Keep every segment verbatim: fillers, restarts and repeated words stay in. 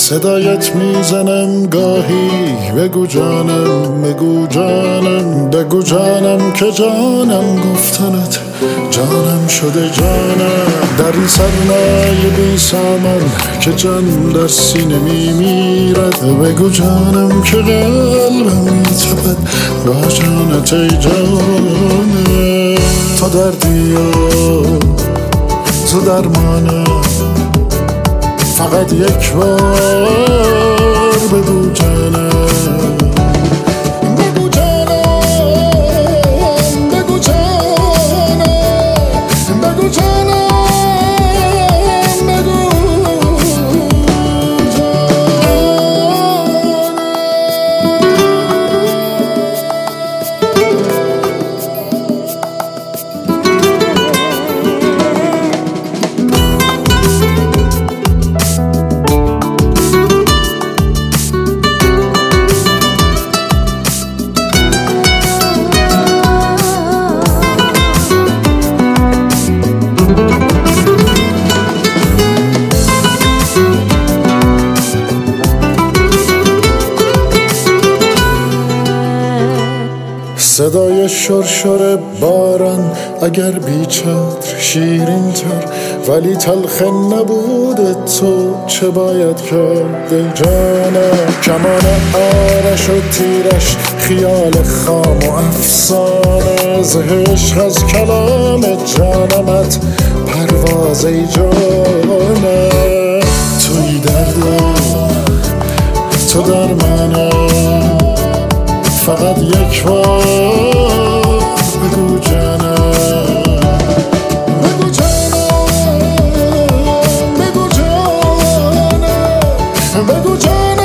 صدایت میزنم گاهی، بگو جانم بگو جانم، بگو جانم که جانم گفتنت جانم شده جانم. در این سرمایه بی سامان که جان در سینه میمیرد، بگو جانم که قلبم میتپد با جانت ای جانم. تو دردی و تو درمانم، فقط یک بار بگو جانم. بگو جانم بگو جانم بگو جانم بگو صدای شرشر باران اگر بیچتر شیرین تر، ولی تلخ نبود تو چه باید کرد ای جانم. کمان آرش و تیرش خیال خام و افسانه، ز عشق از کلام جانمت پرواز ای جانم. توی درد تو درمانم، فقط یک بار بگو جانم. بگو جانم بگو جانم بگو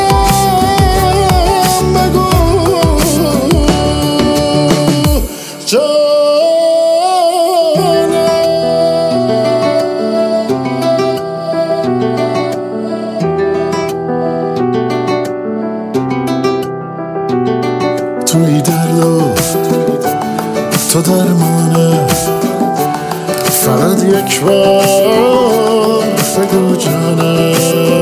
جانم بگو توی درد و تو درمانه، فقط یک بار بگو جانم.